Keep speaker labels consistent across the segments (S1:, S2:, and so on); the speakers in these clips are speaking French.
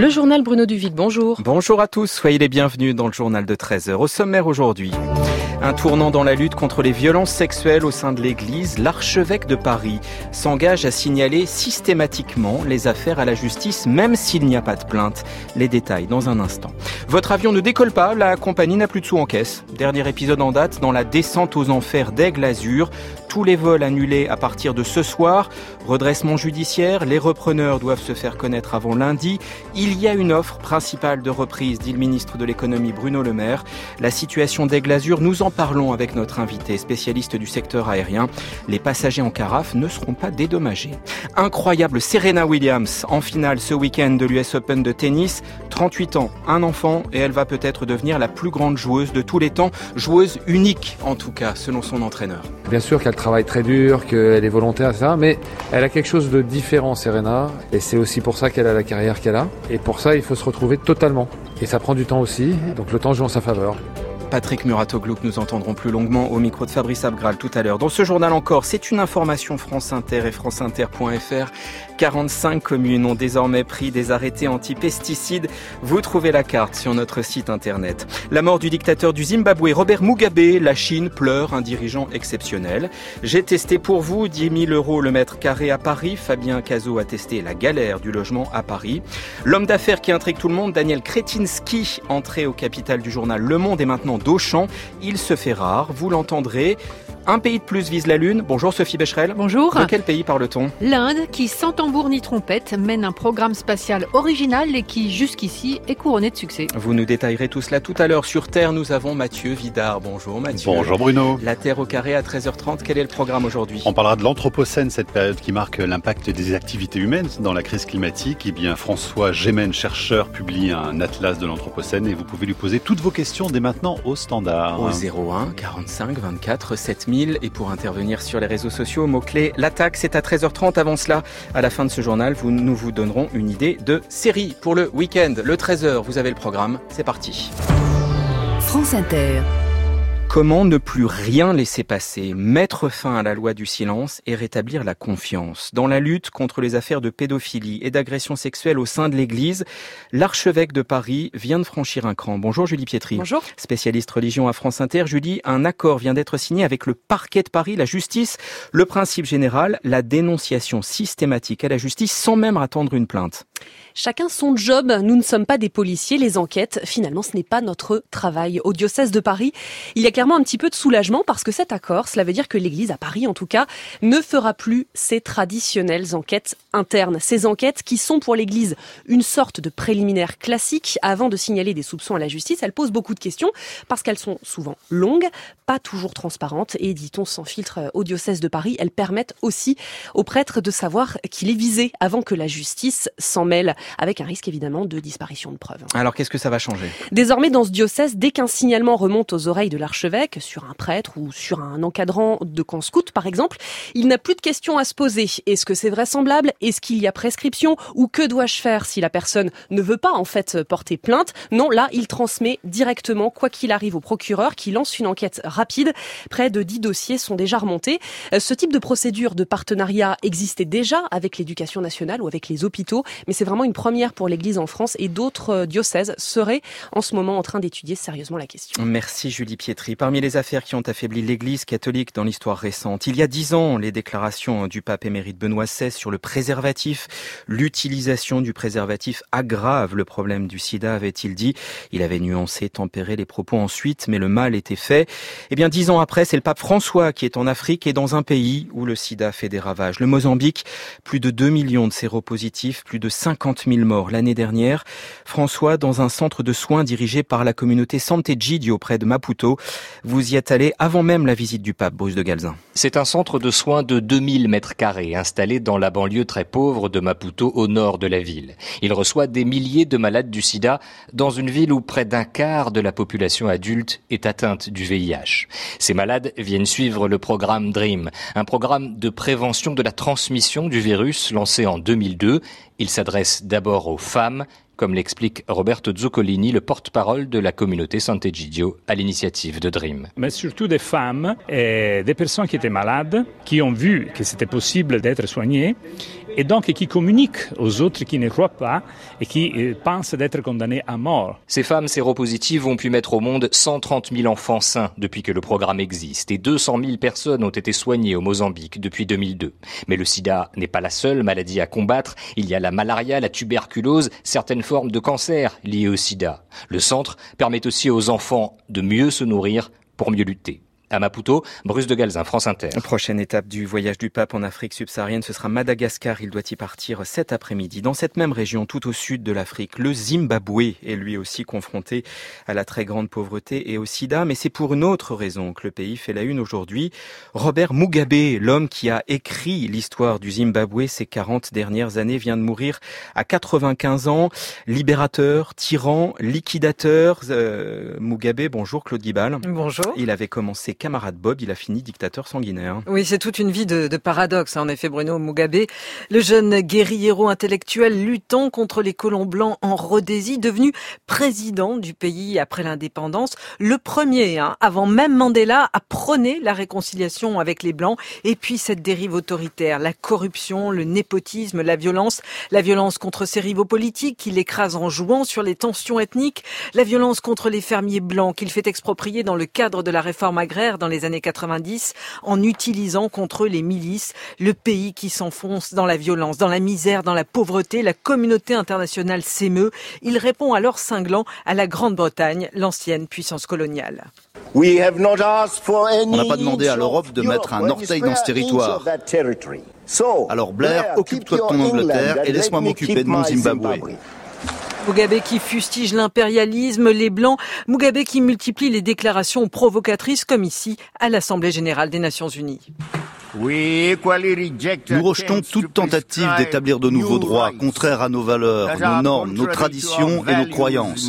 S1: Le journal Bruno Duvic, bonjour.
S2: Bonjour à tous, soyez les bienvenus dans le journal de 13h. Au sommaire aujourd'hui, un tournant dans la lutte contre les violences sexuelles au sein de l'Église. L'archevêque de Paris s'engage à signaler systématiquement les affaires à la justice, même s'il n'y a pas de plainte. Les détails dans un instant. Votre avion ne décolle pas, la compagnie n'a plus de sous en caisse. Dernier épisode en date dans la descente aux enfers d'Aigle Azur. Tous les vols annulés à partir de ce soir. Redressement judiciaire, les repreneurs doivent se faire connaître avant lundi. Il y a une offre principale de reprise, dit le ministre de l'économie Bruno Le Maire. La situation d'Aigle Azur, nous en parlons avec notre invité, spécialiste du secteur aérien. Les passagers en carafe ne seront pas dédommagés. Incroyable, Serena Williams en finale ce week-end de l'US Open de tennis. 38 ans, un enfant et elle va peut-être devenir la plus grande joueuse de tous les temps. Joueuse unique en tout cas, selon son entraîneur.
S3: Bien sûr qu'elle travaille très dur, qu'elle est volontaire, etc. Mais elle a quelque chose de différent, Serena. Et c'est aussi pour ça qu'elle a la carrière qu'elle a. Et pour ça, il faut se retrouver totalement. Et ça prend du temps aussi. Donc le temps joue en sa faveur.
S2: Patrick Muratoglu, que nous entendrons plus longuement au micro de Fabrice Abgral tout à l'heure. Dans ce journal encore, c'est une information France Inter et franceinter.fr. 45 communes ont désormais pris des arrêtés anti-pesticides. Vous trouvez la carte sur notre site internet. La mort du dictateur du Zimbabwe, Robert Mugabe. La Chine pleure un dirigeant exceptionnel. J'ai testé pour vous 10 000 € le mètre carré à Paris. Fabien Cazot a testé la galère du logement à Paris. L'homme d'affaires qui intrigue tout le monde, Daniel Kretinsky, entré au capital du journal Le Monde et maintenant d'Auchan. Il se fait rare, vous l'entendrez. Un pays de plus vise la Lune. Bonjour Sophie Becherel.
S4: Bonjour.
S2: De quel pays parle-t-on ?
S4: L'Inde, qui sans tambour ni trompette mène un programme spatial original et qui jusqu'ici est couronné de succès.
S2: Vous nous détaillerez tout cela tout à l'heure. Sur Terre, nous avons Mathieu Vidard. Bonjour Mathieu.
S5: Bonjour Bruno.
S2: La Terre au carré à 13h30. Quel est le programme aujourd'hui ?
S5: On parlera de l'Anthropocène, cette période qui marque l'impact des activités humaines dans la crise climatique. Eh bien, François Gémen, chercheur, publie un atlas de l'Anthropocène et vous pouvez lui poser toutes vos questions dès maintenant au standard.
S2: Au 01 45 24 7000 et pour intervenir sur les réseaux sociaux, mot-clé l'attaque, c'est à 13h30. Avant cela, à la fin de ce journal, nous vous donnerons une idée de série pour le week-end. Le 13h, vous avez le programme, c'est parti.
S6: France Inter.
S2: Comment ne plus rien laisser passer, mettre fin à la loi du silence et rétablir la confiance ? Dans la lutte contre les affaires de pédophilie et d'agression sexuelle au sein de l'Église, l'archevêque de Paris vient de franchir un cran. Bonjour Julie Pietri.
S1: Bonjour.
S2: Spécialiste religion à France Inter. Julie, un accord vient d'être signé avec le parquet de Paris, la justice. Le principe général, la dénonciation systématique à la justice sans même attendre une plainte.
S1: Chacun son job, nous ne sommes pas des policiers, les enquêtes, finalement ce n'est pas notre travail. Au diocèse de Paris, il y a clairement un petit peu de soulagement parce que cet accord, cela veut dire que l'Église, à Paris en tout cas, ne fera plus ces traditionnelles enquêtes internes. Ces enquêtes qui sont pour l'Église une sorte de préliminaire classique avant de signaler des soupçons à la justice. Elles posent beaucoup de questions parce qu'elles sont souvent longues, pas toujours transparentes et, dit-on sans filtre au diocèse de Paris, elles permettent aussi aux prêtres de savoir qu'il est visé avant que la justice s'en mêle, avec un risque évidemment de disparition de preuves.
S2: Alors qu'est-ce que ça va changer ?
S1: Désormais dans ce diocèse, dès qu'un signalement remonte aux oreilles de l'archevêque, sur un prêtre ou sur un encadrant de camp scout par exemple, il n'a plus de questions à se poser. Est-ce que c'est vraisemblable ? Est-ce qu'il y a prescription ? Ou que dois-je faire si la personne ne veut pas en fait porter plainte ? Non, là il transmet directement, quoi qu'il arrive, au procureur qui lance une enquête rapide. Près de 10 dossiers sont déjà remontés. Ce type de procédure de partenariat existait déjà avec l'éducation nationale ou avec les hôpitaux, mais c'est vraiment une première pour l'Église en France et d'autres diocèses seraient en ce moment en train d'étudier sérieusement la question.
S2: Merci Julie Pietri. Parmi les affaires qui ont affaibli l'Église catholique dans l'histoire récente, il y a 10 ans, les déclarations du pape émérite Benoît XVI sur le préservatif. L'utilisation du préservatif aggrave le problème du sida, avait-il dit. Il avait nuancé, tempéré les propos ensuite, mais le mal était fait. Eh bien, 10 ans après, c'est le pape François qui est en Afrique et dans un pays où le sida fait des ravages. Le Mozambique, plus de 2 millions de séropositifs, plus de 50 000 morts l'année dernière. François, dans un centre de soins dirigé par la communauté Sant'Egidio près de Maputo. Vous y êtes allé avant même la visite du pape, Bruce de Galzin.
S7: C'est un centre de soins de 2000 mètres carrés installé dans la banlieue très pauvre de Maputo au nord de la ville. Il reçoit des milliers de malades du sida dans une ville où près d'un quart de la population adulte est atteinte du VIH. Ces malades viennent suivre le programme DREAM, un programme de prévention de la transmission du virus lancé en 2002. Il s'adresse d'abord aux femmes comme l'explique Roberto Zoccolini, le porte-parole de la communauté Sant'Egidio à l'initiative de Dream.
S8: Mais surtout des femmes et des personnes qui étaient malades, qui ont vu que c'était possible d'être soignées et donc qui communiquent aux autres qui ne croient pas et qui pensent d'être condamnés à mort.
S7: Ces femmes séropositives ont pu mettre au monde 130 000 enfants sains depuis que le programme existe et 200 000 personnes ont été soignées au Mozambique depuis 2002. Mais le sida n'est pas la seule maladie à combattre. Il y a la malaria, la tuberculose, certaines formes de cancer liées au sida. Le centre permet aussi aux enfants de mieux se nourrir pour mieux lutter. À Maputo, Bruce de Galzin, France Inter.
S2: Prochaine étape du voyage du pape en Afrique subsaharienne, ce sera Madagascar. Il doit y partir cet après-midi. Dans cette même région, tout au sud de l'Afrique, le Zimbabwe est lui aussi confronté à la très grande pauvreté et au sida. Mais c'est pour une autre raison que le pays fait la une aujourd'hui. Robert Mugabe, l'homme qui a écrit l'histoire du Zimbabwe ces 40 dernières années, vient de mourir à 95 ans. Libérateur, tyran, liquidateur. Mugabe, bonjour Claude Guibal.
S9: Bonjour.
S2: Il avait commencé camarade Bob, il a fini dictateur sanguinaire.
S9: Oui, c'est toute une vie de paradoxe, en effet, Bruno Mugabe. Le jeune guérillero intellectuel luttant contre les colons blancs en Rhodésie, devenu président du pays après l'indépendance. Le premier, avant même Mandela, à prôner la réconciliation avec les Blancs. Et puis cette dérive autoritaire, la corruption, le népotisme, la violence contre ses rivaux politiques qu'il écrase en jouant sur les tensions ethniques, la violence contre les fermiers blancs qu'il fait exproprier dans le cadre de la réforme agraire dans les années 90 en utilisant contre les milices, le pays qui s'enfonce dans la violence, dans la misère, dans la pauvreté. La communauté internationale s'émeut. Il répond alors cinglant à la Grande-Bretagne, l'ancienne puissance coloniale.
S10: On n'a pas demandé à l'Europe de mettre un orteil dans ce territoire. Alors Blair, occupe-toi de ton Angleterre et laisse-moi m'occuper de mon Zimbabwe.
S9: Mugabe qui fustige l'impérialisme, les Blancs, Mugabe qui multiplie les déclarations provocatrices comme ici à l'Assemblée générale des Nations unies.
S10: Nous rejetons toute tentative d'établir de nouveaux droits contraires à nos valeurs, nos normes, nos traditions et nos croyances.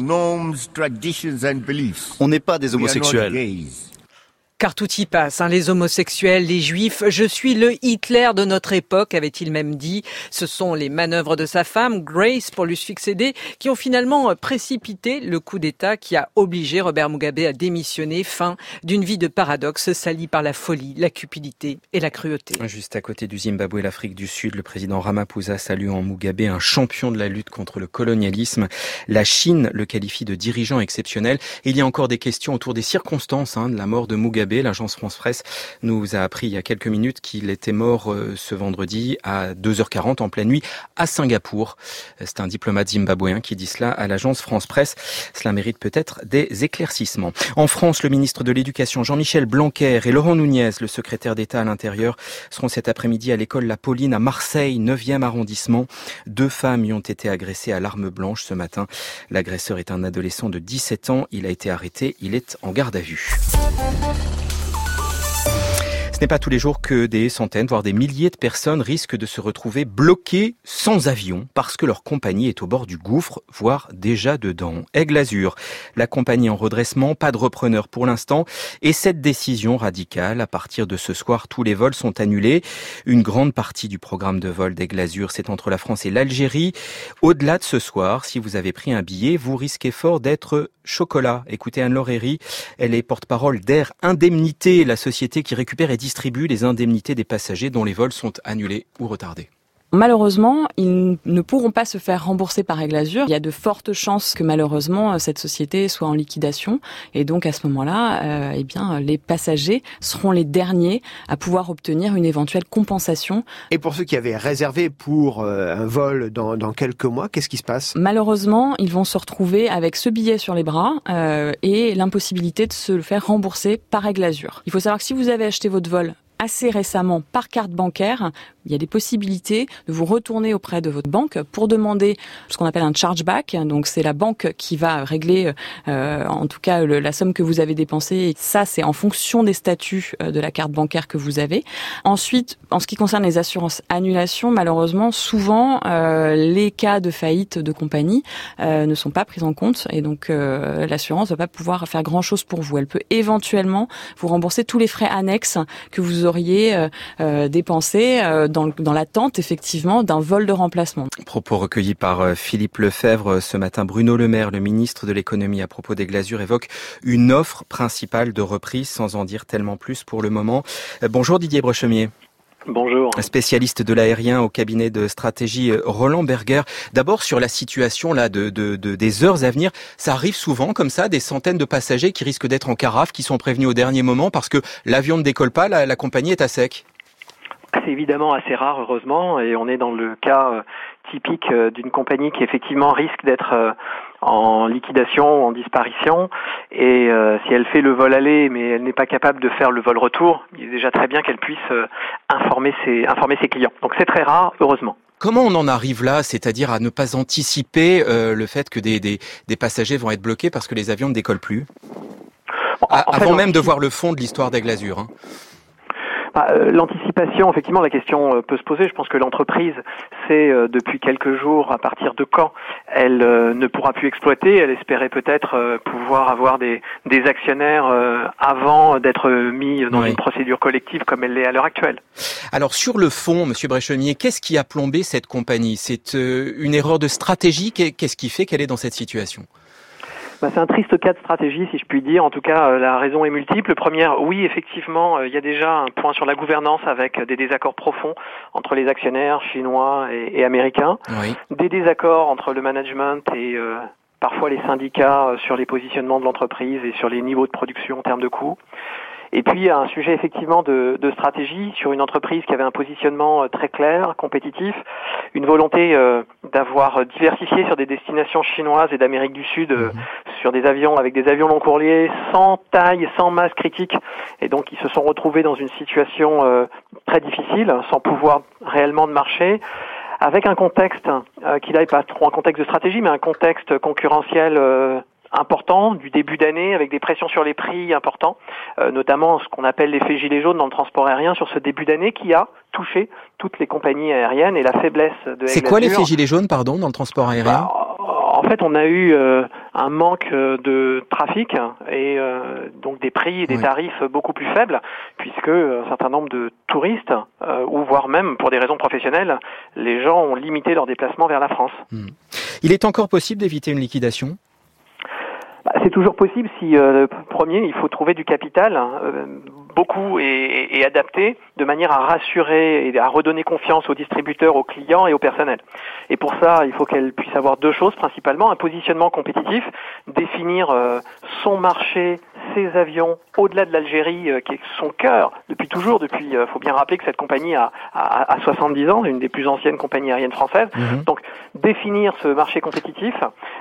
S10: On n'est pas des homosexuels.
S9: Car tout y passe, les homosexuels, les juifs. Je suis le Hitler de notre époque, avait-il même dit. Ce sont les manœuvres de sa femme, Grace, pour lui succéder, qui ont finalement précipité le coup d'État qui a obligé Robert Mugabe à démissionner. Fin d'une vie de paradoxe salie par la folie, la cupidité et la cruauté.
S2: Juste à côté du Zimbabwe et l'Afrique du Sud, le président Ramaphosa salue en Mugabe un champion de la lutte contre le colonialisme. La Chine le qualifie de dirigeant exceptionnel. Et il y a encore des questions autour des circonstances de la mort de Mugabe. L'agence France Presse nous a appris il y a quelques minutes qu'il était mort ce vendredi à 2h40 en pleine nuit à Singapour. C'est un diplomate zimbabwéen qui dit cela à l'agence France Presse. Cela mérite peut-être des éclaircissements. En France, le ministre de l'Éducation Jean-Michel Blanquer et Laurent Nunez, le secrétaire d'État à l'Intérieur, seront cet après-midi à l'école La Pauline à Marseille, 9e arrondissement. 2 femmes y ont été agressées à l'arme blanche ce matin. L'agresseur est un adolescent de 17 ans. Il a été arrêté. Il est en garde à vue. Ce n'est pas tous les jours que des centaines, voire des milliers de personnes risquent de se retrouver bloquées sans avion parce que leur compagnie est au bord du gouffre, voire déjà dedans. Aigle Azur, la compagnie en redressement, pas de repreneur pour l'instant. Et cette décision radicale, à partir de ce soir, tous les vols sont annulés. Une grande partie du programme de vol d'Aigle Azur, c'est entre la France et l'Algérie. Au-delà de ce soir, si vous avez pris un billet, vous risquez fort d'être chocolat. Écoutez Anne-Laure Herry, elle est porte-parole d'Air Indemnité, la société qui récupère et distribue les indemnités des passagers dont les vols sont annulés ou retardés.
S11: Malheureusement, ils ne pourront pas se faire rembourser par Aigle Azur. Il y a de fortes chances que malheureusement cette société soit en liquidation et donc à ce moment-là, les passagers seront les derniers à pouvoir obtenir une éventuelle compensation.
S12: Et pour ceux qui avaient réservé pour un vol dans quelques mois, qu'est-ce qui se passe ?
S11: Malheureusement, ils vont se retrouver avec ce billet sur les bras et l'impossibilité de se le faire rembourser par Aigle Azur. Il faut savoir que si vous avez acheté votre vol assez récemment par carte bancaire, il y a des possibilités de vous retourner auprès de votre banque pour demander ce qu'on appelle un chargeback. Donc c'est la banque qui va régler en tout cas la somme que vous avez dépensée. Et ça, c'est en fonction des statuts de la carte bancaire que vous avez. Ensuite, En ce qui concerne les assurances annulation, malheureusement, souvent, les cas de faillite de compagnie ne sont pas pris en compte et donc l'assurance ne va pas pouvoir faire grand-chose pour vous. Elle peut éventuellement vous rembourser tous les frais annexes que vous auriez dépensés dans l'attente, effectivement, d'un vol de remplacement.
S2: Propos recueillis par Philippe Lefebvre ce matin. Bruno Le Maire, le ministre de l'économie, à propos des Glazures, évoque une offre principale de reprise, sans en dire tellement plus pour le moment. Bonjour Didier Brechemier.
S13: Bonjour.
S2: Spécialiste de l'aérien au cabinet de stratégie Roland Berger. D'abord sur la situation là des heures à venir, ça arrive souvent comme ça, des centaines de passagers qui risquent d'être en carafe, qui sont prévenus au dernier moment parce que l'avion ne décolle pas, la compagnie est à sec.
S13: C'est évidemment assez rare, heureusement, et on est dans le cas typique d'une compagnie qui effectivement risque d'être en liquidation ou en disparition. Et si elle fait le vol aller, mais elle n'est pas capable de faire le vol retour, il est déjà très bien qu'elle puisse informer ses clients. Donc c'est très rare, heureusement.
S2: Comment on en arrive là, c'est-à-dire à ne pas anticiper le fait que des passagers vont être bloqués parce que les avions ne décollent plus, avant même de voir le fond de l'histoire des Glazures, hein.
S13: L'anticipation, effectivement, la question peut se poser. Je pense que l'entreprise sait depuis quelques jours à partir de quand elle ne pourra plus exploiter. Elle espérait peut-être pouvoir avoir des actionnaires avant d'être mis dans une procédure collective comme elle l'est à l'heure actuelle.
S2: Alors sur le fond, Monsieur Brechemier, qu'est-ce qui a plombé cette compagnie ? C'est une erreur de stratégie ? Qu'est-ce qui fait qu'elle est dans cette situation ?
S13: C'est un triste cas de stratégie, si je puis dire. En tout cas, la raison est multiple. Première, oui, effectivement, il y a déjà un point sur la gouvernance avec des désaccords profonds entre les actionnaires chinois et américains. Oui. Des désaccords entre le management et parfois les syndicats sur les positionnements de l'entreprise et sur les niveaux de production en termes de coûts. Et puis un sujet effectivement de stratégie sur une entreprise qui avait un positionnement très clair, compétitif, une volonté d'avoir diversifié sur des destinations chinoises et d'Amérique du Sud, sur des avions avec des avions long courriers, sans taille, sans masse critique, et donc ils se sont retrouvés dans une situation très difficile, sans pouvoir réellement de marché, avec un contexte qui là n'est pas trop un contexte de stratégie, mais un contexte concurrentiel important du début d'année avec des pressions sur les prix importants, notamment ce qu'on appelle l'effet gilet jaune dans le transport aérien sur ce début d'année qui a touché toutes les compagnies aériennes et la faiblesse de
S2: C'est quoi l'effet gilet jaune, pardon, dans le transport aérien ?
S13: En fait, on a eu un manque de trafic et donc des prix et des tarifs beaucoup plus faibles puisque un certain nombre de touristes ou voire même pour des raisons professionnelles, les gens ont limité leurs déplacements vers la France.
S2: Il est encore possible d'éviter une liquidation ?
S13: C'est toujours possible si, premier, il faut trouver du capital, beaucoup et adapté, de manière à rassurer et à redonner confiance aux distributeurs, aux clients et au personnel. Et pour ça, il faut qu'elle puisse avoir deux choses principalement, un positionnement compétitif, définir son marché, ses avions, au-delà de l'Algérie, qui est son cœur depuis toujours. Faut bien rappeler que cette compagnie a 70 ans, une des plus anciennes compagnies aériennes françaises. Donc, définir ce marché compétitif,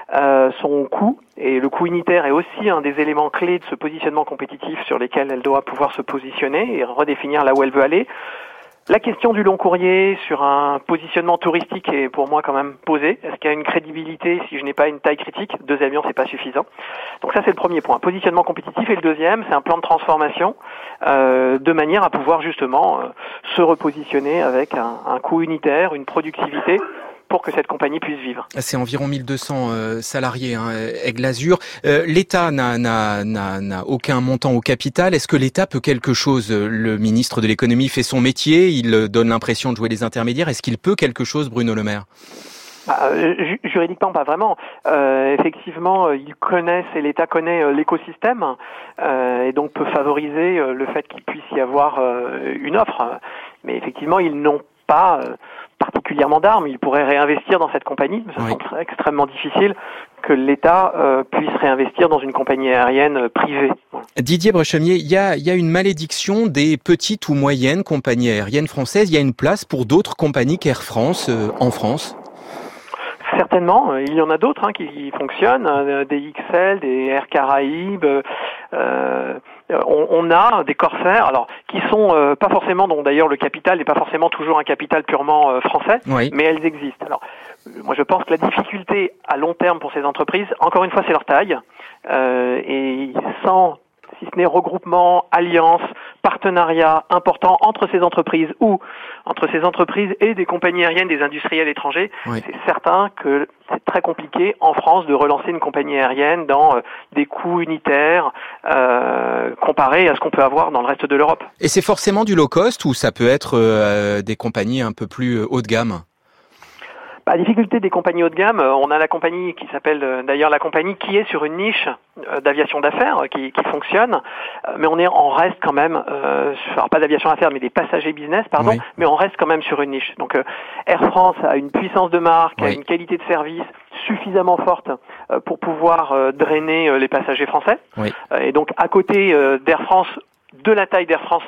S13: son coût, et le coût unitaire est aussi un des éléments clés de ce positionnement compétitif sur lesquels elle doit pouvoir se positionner et redéfinir là où elle veut aller. La question du long courrier sur un positionnement touristique est pour moi quand même posée. Est-ce qu'il y a une crédibilité si je n'ai pas une taille critique ? 2 avions, c'est pas suffisant. Donc ça, c'est le premier point. Positionnement compétitif. Et le deuxième, c'est un plan de transformation de manière à pouvoir justement se repositionner avec un coût unitaire, une productivité pour que cette compagnie puisse vivre.
S2: C'est environ 1200 salariés, Aigle Azur. L'État n'a aucun montant au capital. Est-ce que l'État peut quelque chose ? Le ministre de l'économie fait son métier, il donne l'impression de jouer les intermédiaires. Est-ce qu'il peut quelque chose, Bruno Le Maire ?
S13: Juridiquement, pas vraiment. Effectivement, ils connaissent et l'État connaît l'écosystème et donc peut favoriser le fait qu'il puisse y avoir une offre. Mais effectivement, ils n'ont pas particulièrement d'armes. Ils pourraient réinvestir dans cette compagnie, mais ça serait extrêmement difficile que l'État puisse réinvestir dans une compagnie aérienne privée.
S2: Didier Brechemier, il y a une malédiction des petites ou moyennes compagnies aériennes françaises. Il y a une place pour d'autres compagnies qu'Air France en France ?
S13: Certainement, il y en a d'autres qui fonctionnent, des XL, des Air Caraïbes. On a des Corsair, alors qui sont pas forcément, dont d'ailleurs le capital n'est pas forcément toujours un capital purement français, mais elles existent. Alors, moi je pense que la difficulté à long terme pour ces entreprises, encore une fois, c'est leur taille, et si ce n'est regroupement, alliance, partenariat important entre ces entreprises ou entre ces entreprises et des compagnies aériennes, des industriels étrangers, c'est certain que c'est très compliqué en France de relancer une compagnie aérienne dans des coûts unitaires comparés à ce qu'on peut avoir dans le reste de l'Europe.
S2: Et c'est forcément du low cost ou ça peut être des compagnies un peu plus haut de gamme ?
S13: La difficulté des compagnies haut de gamme, on a la compagnie qui s'appelle d'ailleurs la compagnie qui est sur une niche d'aviation d'affaires qui fonctionne, mais on reste quand même, alors pas d'aviation d'affaires mais des passagers business, mais on reste quand même sur une niche. Donc Air France a une puissance de marque, a une qualité de service suffisamment forte pour pouvoir drainer les passagers français. Et donc à côté d'Air France, de la taille d'Air France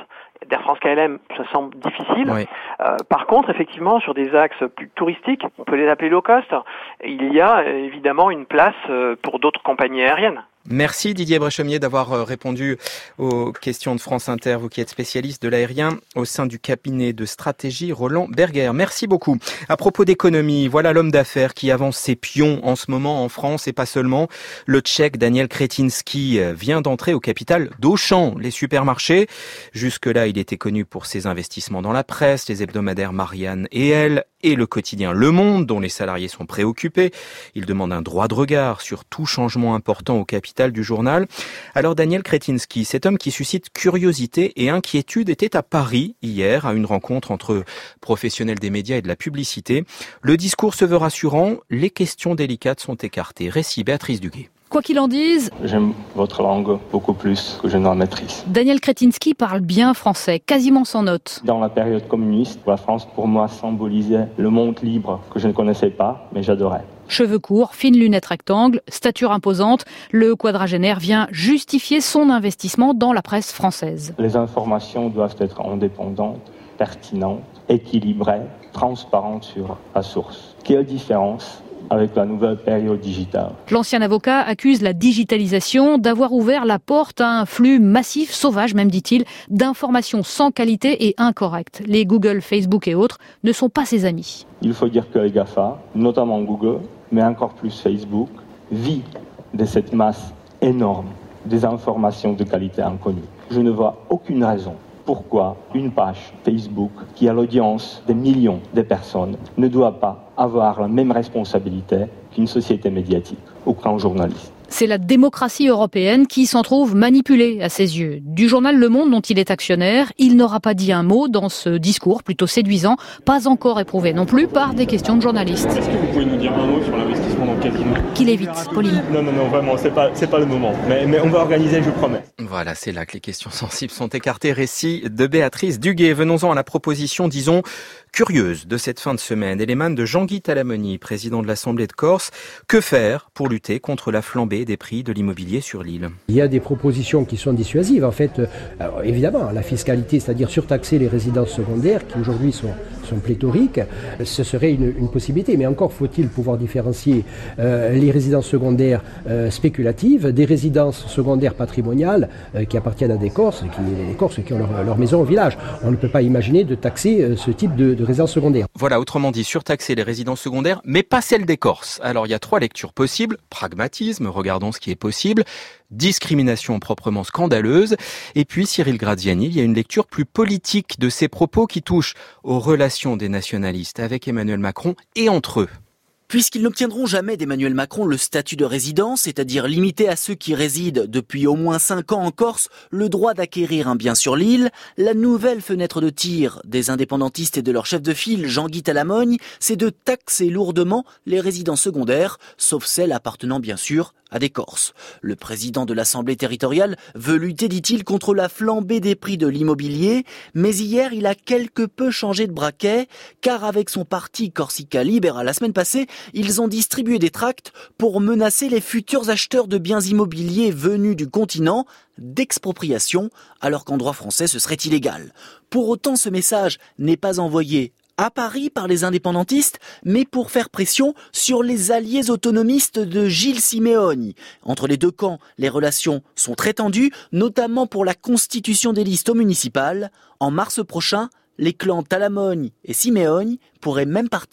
S13: KLM, ça semble difficile. Par contre, effectivement, sur des axes plus touristiques, on peut les appeler low cost, il y a évidemment une place pour d'autres compagnies aériennes.
S2: Merci Didier Bréchemier d'avoir répondu aux questions de France Inter, vous qui êtes spécialiste de l'aérien au sein du cabinet de stratégie Roland Berger. Merci beaucoup. À propos d'économie, voilà l'homme d'affaires qui avance ses pions en ce moment en France et pas seulement. Le Tchèque Daniel Kretinsky vient d'entrer au capital d'Auchan, les supermarchés. Jusque-là, il était connu pour ses investissements dans la presse, les hebdomadaires Marianne et Elle et le quotidien Le Monde, dont les salariés sont préoccupés. Il demande un droit de regard sur tout changement important au capital du journal. Alors Daniel Kretinsky, cet homme qui suscite curiosité et inquiétude, était à Paris hier à une rencontre entre professionnels des médias et de la publicité. Le discours se veut rassurant, les questions délicates sont écartées. Récit Béatrice Duguay.
S14: Quoi qu'il en dise,
S15: j'aime votre langue beaucoup plus que je ne la maîtrise.
S14: Daniel Kretinsky parle bien français, quasiment sans notes.
S15: Dans la période communiste, la France pour moi symbolisait le monde libre que je ne connaissais pas, mais j'adorais.
S14: Cheveux courts, fines lunettes rectangles, stature imposante, le quadragénaire vient justifier son investissement dans la presse française.
S15: Les informations doivent être indépendantes, pertinentes, équilibrées, transparentes sur la source. Quelle différence avec la nouvelle période digitale.
S14: L'ancien avocat accuse la digitalisation d'avoir ouvert la porte à un flux massif, sauvage même dit-il, d'informations sans qualité et incorrectes. Les Google, Facebook et autres ne sont pas ses amis.
S15: Il faut dire que les GAFA, notamment Google, mais encore plus Facebook, vit de cette masse énorme des informations de qualité inconnue. Je ne vois aucune raison pourquoi une page Facebook qui a l'audience de millions de personnes ne doit pas avoir la même responsabilité qu'une société médiatique ou qu'un journaliste.
S14: C'est la démocratie européenne qui s'en trouve manipulée à ses yeux. Du journal Le Monde dont il est actionnaire, il n'aura pas dit un mot dans ce discours plutôt séduisant, pas encore éprouvé non plus par des questions de journalistes.
S15: Est-ce que vous pouvez nous dire un mot sur l'investissement dans le casino ?
S14: Qu'il évite, Pauline.
S15: Non, vraiment, c'est pas le moment. Mais on va organiser, je promets.
S2: Voilà, c'est là que les questions sensibles sont écartées. Récit de Béatrice Duguay. Venons-en à la proposition, disons, curieuse de cette fin de semaine. Elle émane de Jean-Guy Talamoni, président de l'Assemblée de Corse. Que faire pour lutter contre la flambée des prix de l'immobilier sur l'île ?
S16: Il y a des propositions qui sont dissuasives. En fait, alors évidemment, la fiscalité, c'est-à-dire surtaxer les résidences secondaires qui aujourd'hui sont pléthoriques, ce serait une possibilité. Mais encore faut-il pouvoir différencier les résidences secondaires spéculatives des résidences secondaires patrimoniales qui appartiennent à des Corses qui ont leur maison au village. On ne peut pas imaginer de taxer ce type de résidences secondaires.
S2: Voilà, autrement dit, surtaxer les résidences secondaires, mais pas celles des Corses. Alors il y a 3 lectures possibles. Pragmatisme, regardons ce qui est possible. Discrimination proprement scandaleuse. Et puis Cyril Graziani, il y a une lecture plus politique de ses propos qui touchent aux relations des nationalistes avec Emmanuel Macron et entre eux.
S17: Puisqu'ils n'obtiendront jamais d'Emmanuel Macron le statut de résident, c'est-à-dire limité à ceux qui résident depuis au moins 5 ans en Corse le droit d'acquérir un bien sur l'île, la nouvelle fenêtre de tir des indépendantistes et de leur chef de file, Jean-Guy Talamogne, c'est de taxer lourdement les résidences secondaires, sauf celles appartenant bien sûr à des Corses. Le président de l'Assemblée territoriale veut lutter, dit-il, contre la flambée des prix de l'immobilier, mais hier, il a quelque peu changé de braquet, car avec son parti Corsica Libera la semaine passée, ils ont distribué des tracts pour menacer les futurs acheteurs de biens immobiliers venus du continent d'expropriation, alors qu'en droit français, ce serait illégal. Pour autant, ce message n'est pas envoyé à Paris par les indépendantistes, mais pour faire pression sur les alliés autonomistes de Gilles Simeoni. Entre les deux camps, les relations sont très tendues, notamment pour la constitution des listes aux municipales. En mars prochain, les clans Talamogne et Simeoni pourraient même partir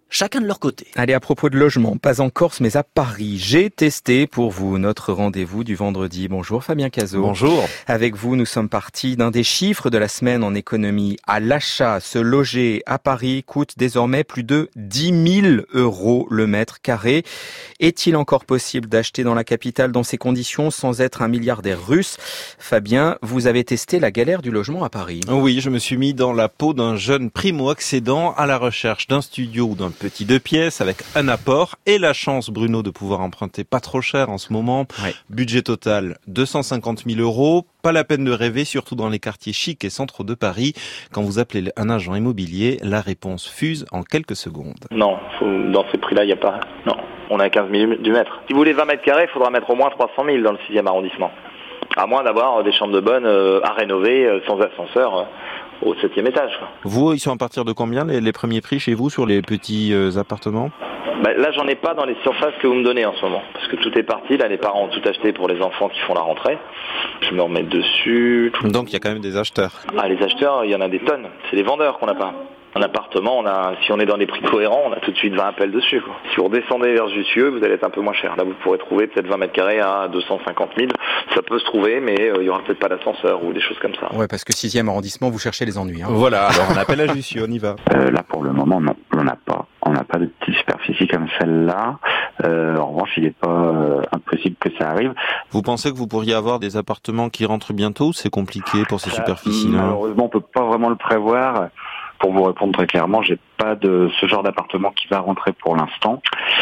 S17: chacun de leur côté.
S2: Allez, à propos de logement, pas en Corse mais à Paris, j'ai testé pour vous notre rendez-vous du vendredi. Bonjour Fabien Cazot.
S18: Bonjour.
S2: Avec vous, nous sommes partis d'un des chiffres de la semaine en économie. À l'achat, se loger à Paris coûte désormais plus de 10 000 € le mètre carré. Est-il encore possible d'acheter dans la capitale dans ces conditions sans être un milliardaire russe? Fabien, vous avez testé la galère du logement à Paris.
S18: Oui, je me suis mis dans la peau d'un jeune primo-accédant à la recherche d'un studio ou d'un petit 2 pièces avec un apport et la chance, Bruno, de pouvoir emprunter pas trop cher en ce moment. Ouais. Budget total 250 000 €. Pas la peine de rêver, surtout dans les quartiers chics et centraux de Paris. Quand vous appelez un agent immobilier, la réponse fuse en quelques secondes.
S19: Non, dans ces prix-là, il n'y a pas... Non, on a 15 000 du mètre. Si vous voulez 20 mètres carrés, il faudra mettre au moins 300 000 dans le 6e arrondissement. À moins d'avoir des chambres de bonne à rénover sans ascenseur au 7e étage.
S18: Vous, ils sont à partir de combien les premiers prix chez vous sur les petits appartements?
S19: Là, j'en ai pas dans les surfaces que vous me donnez en ce moment. Parce que tout est parti. Là, les parents ont tout acheté pour les enfants qui font la rentrée. Je me remets dessus.
S18: Donc, il y a quand même des acheteurs.
S19: Ah, les acheteurs, il y en a des tonnes. C'est les vendeurs qu'on n'a pas. Un appartement, si on est dans des prix cohérents, on a tout de suite 20 appels dessus. Si vous redescendez vers Jussieu, vous allez être un peu moins cher. Là, vous pourrez trouver peut-être 20 mètres carrés à 250 000. Ça peut se trouver, mais il y aura peut-être pas d'ascenseur ou des choses comme ça.
S2: Ouais, parce que 6e arrondissement, vous cherchez les ennuis. Hein.
S18: Voilà, alors on appelle à Jussieu, on y va.
S20: Là, pour le moment, non, on n'a pas. On n'a pas de petite superficie comme celle-là. En revanche, il n'est pas impossible que ça arrive.
S18: Vous pensez que vous pourriez avoir des appartements qui rentrent bientôt ou c'est compliqué pour ces superficies-là?
S20: Malheureusement, on peut pas vraiment le prévoir. Pour vous répondre très clairement, j'ai pas de ce genre d'appartement qui va rentrer pour l'instant.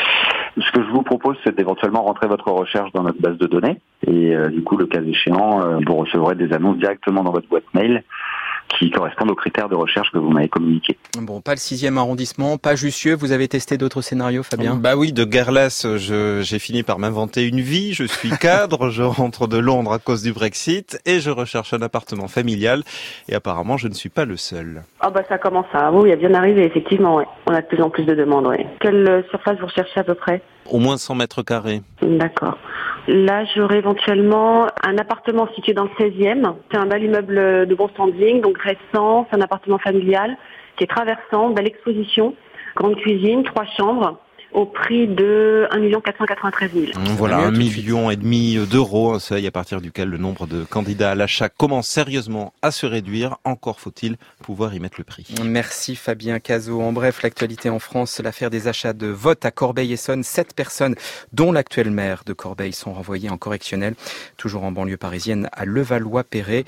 S20: Ce que je vous propose, c'est d'éventuellement rentrer votre recherche dans notre base de données. Et du coup, le cas échéant, vous recevrez des annonces directement dans votre boîte mail qui correspondent aux critères de recherche que vous m'avez communiqués.
S2: Bon, pas le 6e arrondissement, pas Jussieu. Vous avez testé d'autres scénarios, Fabien?
S18: Bah oui, de guerreless, j'ai fini par m'inventer une vie. Je suis cadre, je rentre de Londres à cause du Brexit et je recherche un appartement familial. Et apparemment, je ne suis pas le seul.
S21: Ah bah ça commence à bien arriver, effectivement. Ouais. On a de plus en plus de demandes. Ouais. Quelle surface vous recherchez à peu près?
S18: Au moins 100 mètres carrés.
S21: D'accord. Là, j'aurais éventuellement un appartement situé dans le 16e. C'est un bel immeuble de bon standing, donc récent. C'est un appartement familial qui est traversant, belle exposition, grande cuisine, 3 chambres, au prix de 1 493 000.
S18: Voilà, 1,5 million d'euros, un seuil à partir duquel le nombre de candidats à l'achat commence sérieusement à se réduire. Encore faut-il pouvoir y mettre le prix.
S2: Merci Fabien Cazot. En bref, l'actualité en France, l'affaire des achats de vote à Corbeil-Essonnes. 7 personnes, dont l'actuel maire de Corbeil, sont renvoyées en correctionnel, toujours en banlieue parisienne, à Levallois-Perret.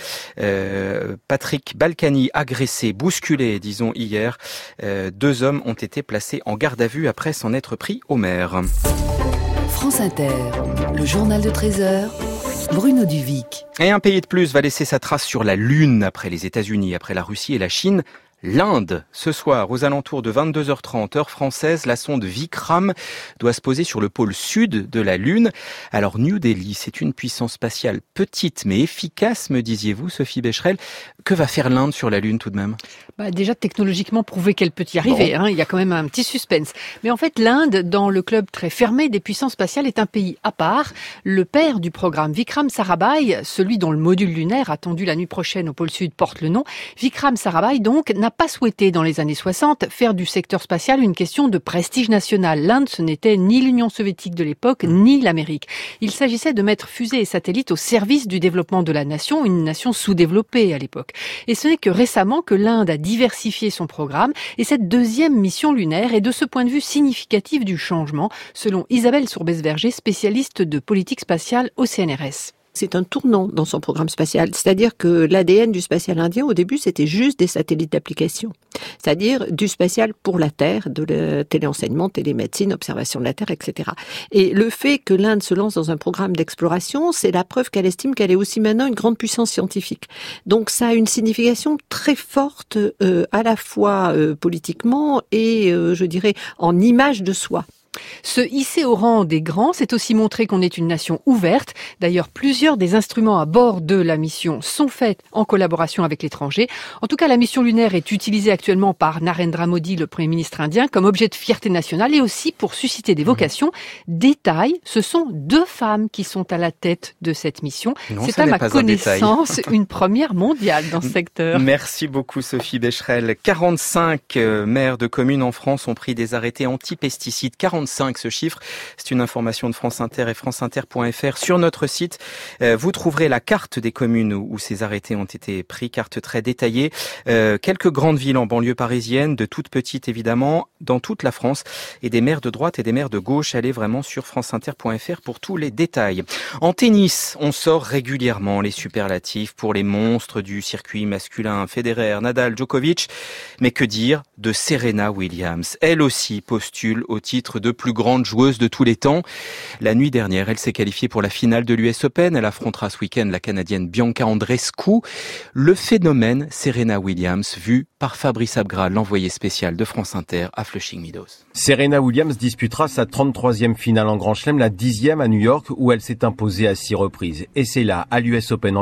S2: Patrick Balkany, agressé, bousculé, disons hier. 2 hommes ont été placés en garde à vue après s'en être pris au maire.
S6: France Inter, le journal de 13h, Bruno Duvic.
S2: Et un pays de plus va laisser sa trace sur la Lune après les États-Unis, après la Russie et la Chine. L'Inde, ce soir, aux alentours de 22h30, heure française, la sonde Vikram doit se poser sur le pôle sud de la Lune. Alors, New Delhi, c'est une puissance spatiale petite mais efficace, me disiez-vous, Sophie Becherel. Que va faire l'Inde sur la Lune tout de même?
S4: Déjà, technologiquement, prouver qu'elle peut y arriver. Bon. Il y a quand même un petit suspense. Mais en fait, l'Inde, dans le club très fermé des puissances spatiales, est un pays à part. Le père du programme, Vikram Sarabhai, celui dont le module lunaire attendu la nuit prochaine au pôle sud porte le nom, Vikram Sarabhai, donc, n'a pas souhaité, dans les années 60, faire du secteur spatial une question de prestige national. L'Inde, ce n'était ni l'Union soviétique de l'époque, ni l'Amérique. Il s'agissait de mettre fusées et satellites au service du développement de la nation, une nation sous-développée à l'époque. Et ce n'est que récemment que l'Inde a diversifié son programme, et cette 2e mission lunaire est de ce point de vue significative du changement, selon Isabelle Sourbès-Verger, spécialiste de politique spatiale au CNRS.
S22: C'est un tournant dans son programme spatial. C'est-à-dire que l'ADN du spatial indien, au début, c'était juste des satellites d'application. C'est-à-dire du spatial pour la Terre, de la téléenseignement, télémédecine, observation de la Terre, etc. Et le fait que l'Inde se lance dans un programme d'exploration, c'est la preuve qu'elle estime qu'elle est aussi maintenant une grande puissance scientifique. Donc ça a une signification très forte, à la fois politiquement et, je dirais, en image de soi.
S4: Se hisser au rang des grands, c'est aussi montrer qu'on est une nation ouverte. D'ailleurs, plusieurs des instruments à bord de la mission sont faits en collaboration avec l'étranger. En tout cas, la mission lunaire est utilisée actuellement par Narendra Modi, le Premier ministre indien, comme objet de fierté nationale et aussi pour susciter des vocations. Détail, ce sont 2 femmes qui sont à la tête de cette mission.
S2: Non,
S4: c'est à ma connaissance une première mondiale dans ce secteur.
S2: Merci beaucoup Sophie Becherel. 45 maires de communes en France ont pris des arrêtés anti-pesticides. 45 ce chiffre, c'est une information de France Inter et franceinter.fr. Sur notre site, vous trouverez la carte des communes où ces arrêtés ont été pris, carte très détaillée. Quelques grandes villes en banlieue parisienne, de toutes petites évidemment, dans toute la France, et des maires de droite et des maires de gauche. Allez vraiment sur franceinter.fr pour tous les détails. En tennis, on sort régulièrement les superlatifs pour les monstres du circuit masculin, Federer, Nadal, Djokovic. Mais que dire de Serena Williams? Elle aussi postule au titre de plus grande joueuse de tous les temps. La nuit dernière, elle s'est qualifiée pour la finale de l'US Open. Elle affrontera ce week-end la Canadienne Bianca Andreescu. Le phénomène Serena Williams, vu par Fabrice Abgral, l'envoyé spécial de France Inter à Flushing Meadows.
S3: Serena Williams disputera sa 33e finale en Grand Chelem, la 10e à New York, où elle s'est imposée à 6 reprises. Et c'est là, à l'US Open en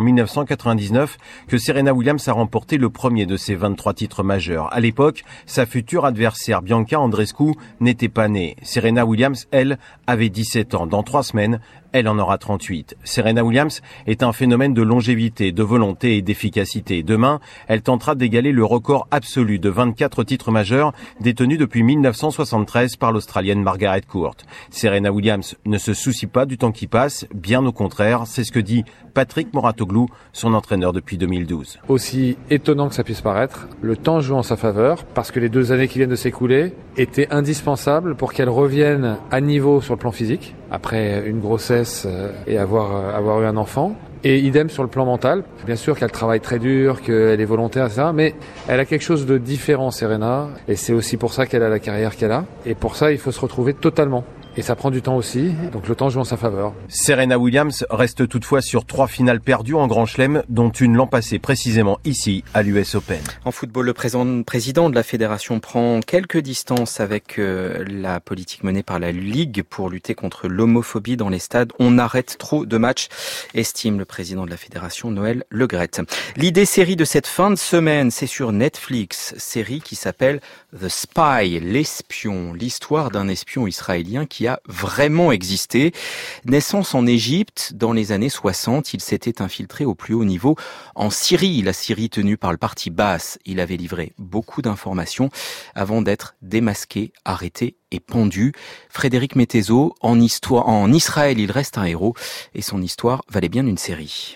S3: 1999, que Serena Williams a remporté le premier de ses 23 titres majeurs. À l'époque, sa future adversaire Bianca Andreescu n'était pas née. Serena Williams, elle, avait 17 ans. Dans 3 semaines, elle en aura 38. Serena Williams est un phénomène de longévité, de volonté et d'efficacité. Demain, elle tentera d'égaler le record absolu de 24 titres majeurs détenus depuis 1973 par l'Australienne Margaret Court. Serena Williams ne se soucie pas du temps qui passe, bien au contraire, c'est ce que dit Patrick Mouratoglou, son entraîneur depuis 2012.
S5: Aussi étonnant que ça puisse paraître, le temps joue en sa faveur parce que les 2 années qui viennent de s'écouler étaient indispensables pour qu'elle revienne à niveau sur le plan physique, après une grossesse et avoir eu un enfant. Et idem sur le plan mental. Bien sûr qu'elle travaille très dur, qu'elle est volontaire, etc. Mais elle a quelque chose de différent, Serena. Et c'est aussi pour ça qu'elle a la carrière qu'elle a. Et pour ça, il faut se retrouver totalement. Et ça prend du temps aussi, donc le temps joue en sa faveur.
S3: Serena Williams reste toutefois sur 3 finales perdues en Grand Chelem, dont une l'an passé précisément ici, à l'US Open.
S2: En football, le président de la fédération prend quelques distances avec la politique menée par la Ligue pour lutter contre l'homophobie dans les stades. On arrête trop de matchs, estime le président de la fédération, Noël Le Graët. L'idée série de cette fin de semaine, c'est sur Netflix, série qui s'appelle The Spy, l'espion, l'histoire d'un espion israélien qui a vraiment existé. Naissance en Égypte, dans les années 60, il s'était infiltré au plus haut niveau en Syrie, la Syrie tenue par le parti Baas. Il avait livré beaucoup d'informations avant d'être démasqué, arrêté et pendu. Frédéric Mettezo, en Israël, il reste un héros et son histoire valait bien une série.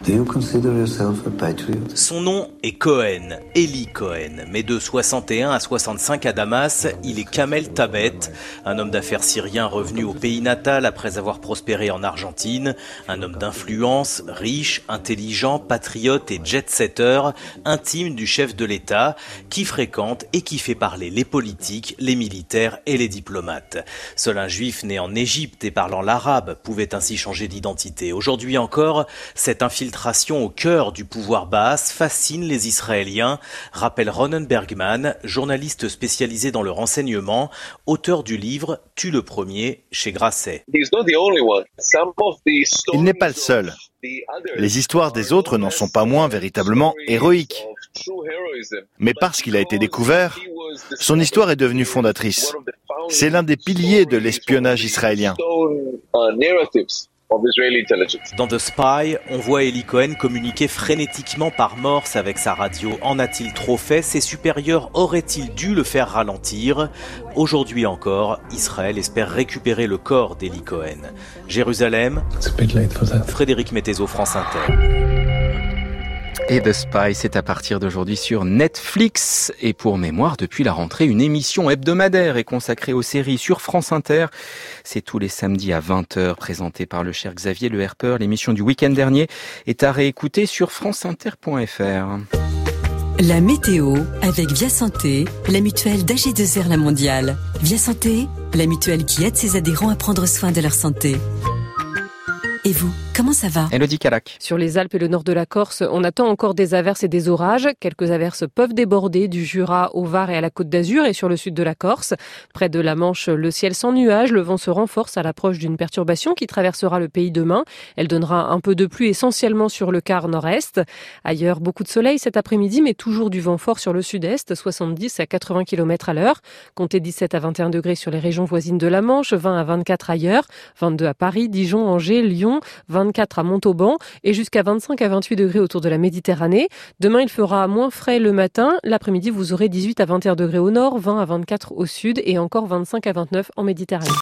S23: Son nom est Cohen, Eli Cohen, mais de 61 à 65 à Damas, il est Kamel Tabet, un homme d'affaires syrien revenu au pays natal après avoir prospéré en Argentine, un homme d'influence, riche, intelligent, patriote et jet-setter, intime du chef de l'État, qui fréquente et qui fait parler les politiques, les militaires et les diplomates. Seul un juif né en Égypte et parlant l'arabe pouvait ainsi changer d'identité. Aujourd'hui encore, cette infiltration au cœur du pouvoir Baas fascine les Israéliens, rappelle Ronen Bergman, journaliste spécialisé dans le renseignement, auteur du livre « Tue le premier » chez Grasset.
S10: Il n'est pas le seul. Les histoires des autres n'en sont pas moins véritablement héroïques. Mais parce qu'il a été découvert, son histoire est devenue fondatrice. C'est l'un des piliers de l'espionnage israélien.
S23: Dans The Spy, on voit Eli Cohen communiquer frénétiquement par morse avec sa radio. En a-t-il trop fait? Ses supérieurs auraient-ils dû le faire ralentir? Aujourd'hui encore, Israël espère récupérer le corps d'Eli Cohen. Jérusalem, Frédéric Mettezo, France Inter.
S2: Et The Spy, c'est à partir d'aujourd'hui sur Netflix. Et pour mémoire, depuis la rentrée, une émission hebdomadaire est consacrée aux séries sur France Inter. C'est tous les samedis à 20h, présentée par le cher Xavier Le Herper. L'émission du week-end dernier est à réécouter sur franceinter.fr.
S24: La météo avec Via Santé, la mutuelle d'AG2R La Mondiale. Via Santé, la mutuelle qui aide ses adhérents à prendre soin de leur santé. Et vous, comment ça va?
S2: Elodie Calac.
S1: Sur les Alpes et le nord de la Corse, on attend encore des averses et des orages. Quelques averses peuvent déborder du Jura au Var et à la Côte d'Azur et sur le sud de la Corse. Près de la Manche, le ciel sans nuages, le vent se renforce à l'approche d'une perturbation qui traversera le pays demain. Elle donnera un peu de pluie essentiellement sur le quart nord-est. Ailleurs, beaucoup de soleil cet après-midi, mais toujours du vent fort sur le sud-est, 70 à 80 km à l'heure. Comptez 17 à 21 degrés sur les régions voisines de la Manche, 20 à 24 ailleurs, 22 à Paris, Dijon, Angers, Lyon, 24 à Montauban et jusqu'à 25 à 28 degrés autour de la Méditerranée. Demain, il fera moins frais le matin. L'après-midi, vous aurez 18 à 21 degrés au nord, 20 à 24 au sud et encore 25 à 29 en Méditerranée.